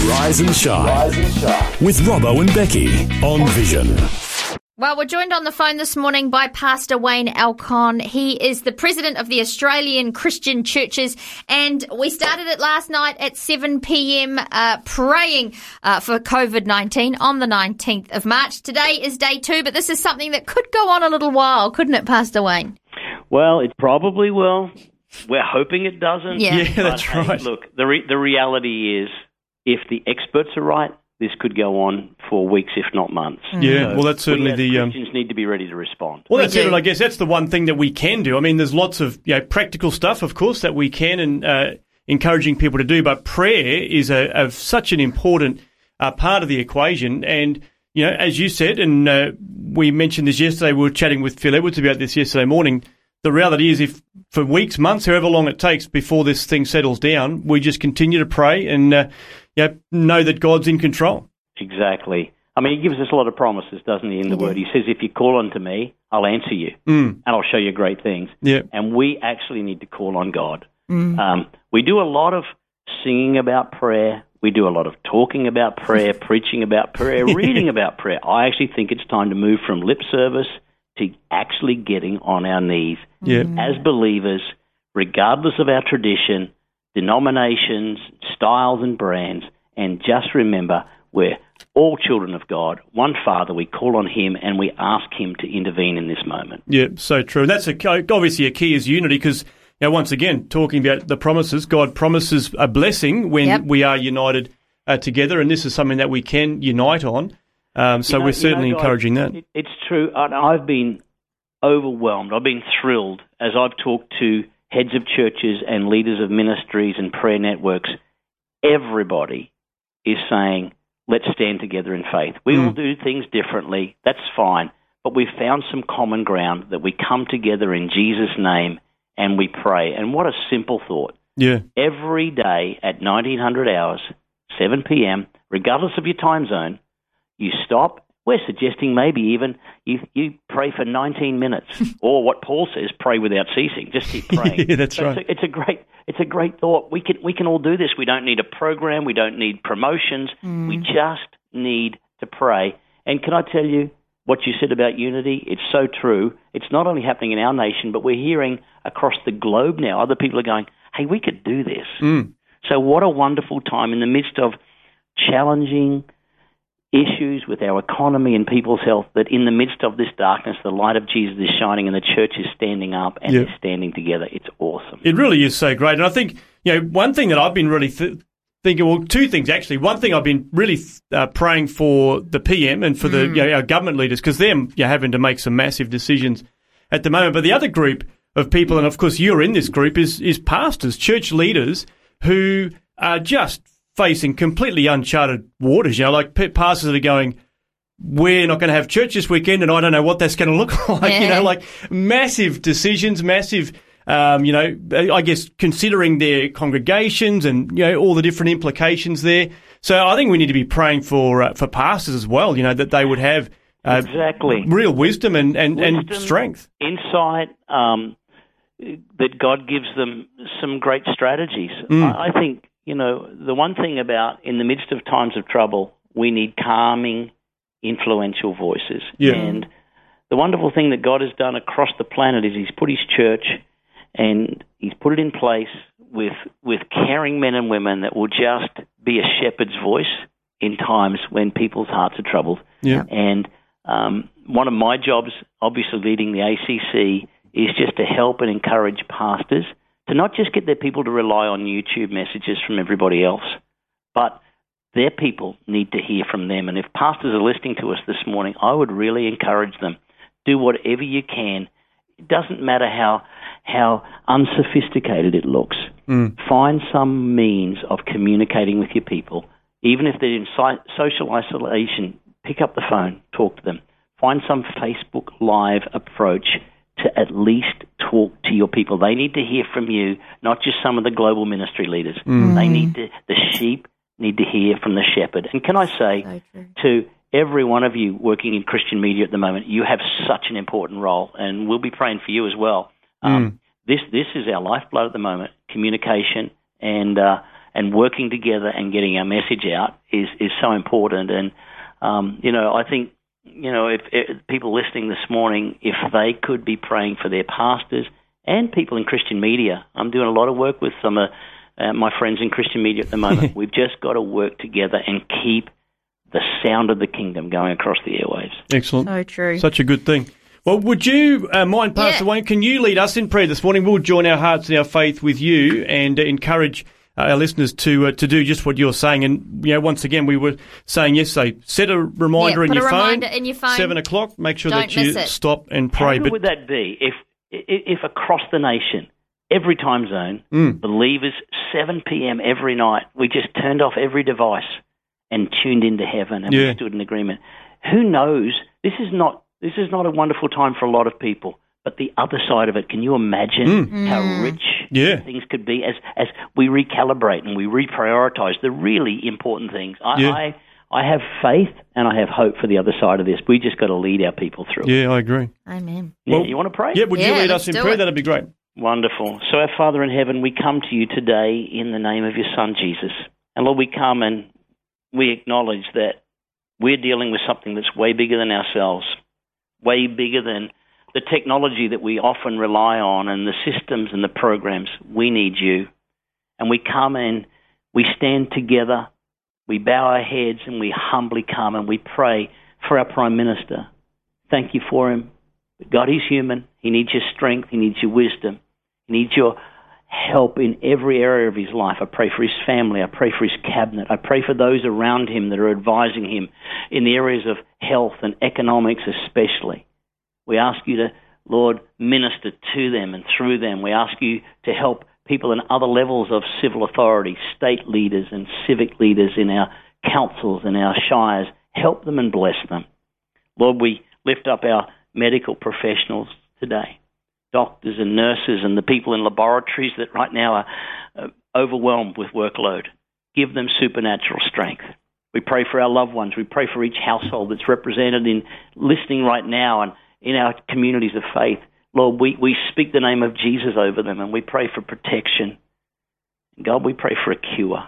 Rise and Shine with Robbo and Becky on Vision. Well, we're joined on the phone this morning by Pastor Wayne Alcon. He is the president of the Australian Christian Churches, and we started it last night at 7 p.m. Praying for COVID-19 on the 19th of March. Today is day 2, but this is something that could go on a little while, couldn't it, Pastor Wayne? Well, it probably will. We're hoping it doesn't. Yeah, that's right. Look, the reality is, if the experts are right, this could go on for weeks, if not months. Yeah, well, that's certainly Christians need to be ready to respond. Well, that's it. I guess that's the one thing that we can do. I mean, there's lots of practical stuff, of course, that we can and encouraging people to do. But prayer is such an important part of the equation. And as you said, and we mentioned this yesterday. We were chatting with Phil Edwards about this yesterday morning. The reality is, if for weeks, months, however long it takes before this thing settles down, we just continue to pray and know that God's in control. Exactly. I mean, he gives us a lot of promises, doesn't he, in the Word? He says, if you call unto me, I'll answer you, and I'll show you great things. Yeah. And we actually need to call on God. We do a lot of singing about prayer. We do a lot of talking about prayer, preaching about prayer, reading about prayer. I actually think it's time to move from lip service to actually getting on our knees as believers, regardless of our tradition, denominations, styles and brands, and just remember we're all children of God, one Father. We call on Him and we ask Him to intervene in this moment. Yeah, so true. And that's obviously a key is unity because, once again, talking about the promises, God promises a blessing when we are united together, and this is something that we can unite on. So we're certainly encouraging that. It's true. I've been overwhelmed. I've been thrilled as I've talked to heads of churches and leaders of ministries and prayer networks. Everybody is saying, let's stand together in faith. We all do things differently. That's fine. But we've found some common ground that we come together in Jesus' name and we pray. And what a simple thought. Yeah. Every day at 1900 hours, 7 p.m., regardless of your time zone, you stop. We're suggesting maybe even you pray for 19 minutes, or what Paul says, pray without ceasing. Just keep praying. Yeah, that's right. It's a great thought. We can all do this. We don't need a program. We don't need promotions. We just need to pray. And can I tell you what you said about unity? It's so true. It's not only happening in our nation, but we're hearing across the globe now. Other people are going, hey, we could do this. So what a wonderful time in the midst of challenging issues with our economy and people's health, that in the midst of this darkness, the light of Jesus is shining and the church is standing up and they're standing together. It's awesome. It really is so great. And I think, one thing that I've been really thinking, well, two things actually. One thing I've been really praying for the PM and for the our government leaders, because they're having to make some massive decisions at the moment. But the other group of people, and of course you're in this group, is pastors, church leaders who are just facing completely uncharted waters, like pastors that are going, we're not going to have church this weekend and I don't know what that's going to look like, like massive decisions, massive, I guess considering their congregations and, all the different implications there. So I think we need to be praying for pastors as well, that they would have exactly real wisdom and strength. Insight, that God gives them some great strategies. I think, the one thing about in the midst of times of trouble, we need calming, influential voices. Yeah. And the wonderful thing that God has done across the planet is He's put His church and He's put it in place with caring men and women that will just be a shepherd's voice in times when people's hearts are troubled. Yeah. And one of my jobs, obviously leading the ACC, is just to help and encourage pastors to not just get their people to rely on YouTube messages from everybody else, but their people need to hear from them. And if pastors are listening to us this morning, I would really encourage them, do whatever you can. It doesn't matter how unsophisticated it looks. Find some means of communicating with your people. Even if they're in social isolation, pick up the phone, talk to them. Find some Facebook Live approach to at least talk to your people. They need to hear from you, not just some of the global ministry leaders. They need the sheep need to hear from the shepherd. And can I say to every one of you working in Christian media at the moment, you have such an important role, and we'll be praying for you as well. This is our lifeblood at the moment, communication, and and working together and getting our message out is so important. And, I think, if people listening this morning, if they could be praying for their pastors and people in Christian media. I'm doing a lot of work with some of my friends in Christian media at the moment. We've just got to work together and keep the sound of the kingdom going across the airwaves. Excellent. So true. Such a good thing. Well, would you mind, Pastor Wayne, can you lead us in prayer this morning? We'll join our hearts and our faith with you and encourage our listeners to do just what you're saying. And, once again, we were saying yesterday, set a reminder in your phone. 7 o'clock. Make sure that you stop and pray. How good would that be if across the nation, every time zone, believers, 7 p.m. every night, we just turned off every device and tuned into heaven and we stood in agreement? Who knows? This is not a wonderful time for a lot of people. But the other side of it, can you imagine how rich things could be as we recalibrate and we reprioritize the really important things? I have faith and I have hope for the other side of this. We just got to lead our people through. Yeah, I agree. Amen. Well, you want to pray? Yeah, would you lead us in prayer? That'd be great. Wonderful. So our Father in heaven, we come to you today in the name of your Son, Jesus. And Lord, we come and we acknowledge that we're dealing with something that's way bigger than ourselves, way bigger than the technology that we often rely on and the systems and the programs. We need you. And we come and we stand together, we bow our heads and we humbly come and we pray for our Prime Minister. Thank you for him. God, he's human. He needs your strength. He needs your wisdom. He needs your help in every area of his life. I pray for his family. I pray for his cabinet. I pray for those around him that are advising him in the areas of health and economics especially. We ask you to, Lord, minister to them and through them. We ask you to help people in other levels of civil authority, state leaders and civic leaders in our councils and our shires. Help them and bless them. Lord, we lift up our medical professionals today, doctors and nurses and the people in laboratories that right now are overwhelmed with workload. Give them supernatural strength. We pray for our loved ones. We pray for each household that's represented in listening right now and in our communities of faith. Lord, we speak the name of Jesus over them and we pray for protection. God, we pray for a cure.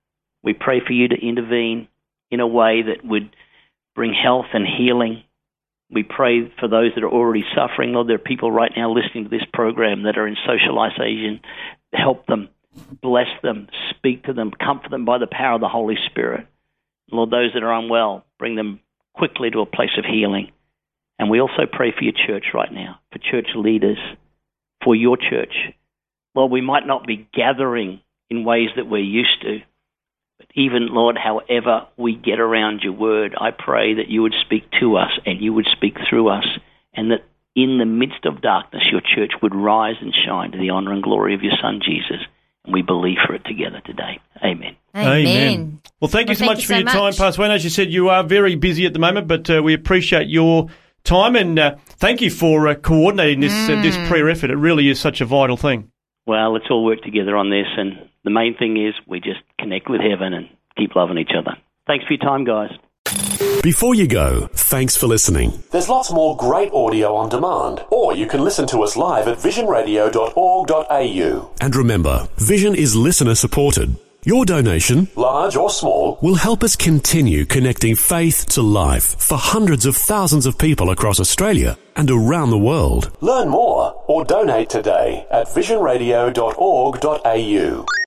We pray for you to intervene in a way that would bring health and healing. We pray for those that are already suffering. Lord, there are people right now listening to this program that are in social isolation. Help them, bless them, speak to them, comfort them by the power of the Holy Spirit. Lord, those that are unwell, bring them quickly to a place of healing. And we also pray for your church right now, for church leaders, for your church. Lord, we might not be gathering in ways that we're used to, but even, Lord, however we get around your word, I pray that you would speak to us and you would speak through us, and that in the midst of darkness, your church would rise and shine to the honor and glory of your Son, Jesus. And we believe for it together today. Amen. Amen. Well, thank you so much for your time, Pastor Wayne. As you said, you are very busy at the moment, but we appreciate your time, and thank you for coordinating this prayer effort. It really is such a vital thing. Well, let's all work together on this, and the main thing is we just connect with heaven and keep loving each other. Thanks for your time, guys. Before you go, thanks for listening. There's lots more great audio on demand, or you can listen to us live at visionradio.org.au. And remember, Vision is listener supported. Your donation, large or small, will help us continue connecting faith to life for hundreds of thousands of people across Australia and around the world. Learn more or donate today at visionradio.org.au.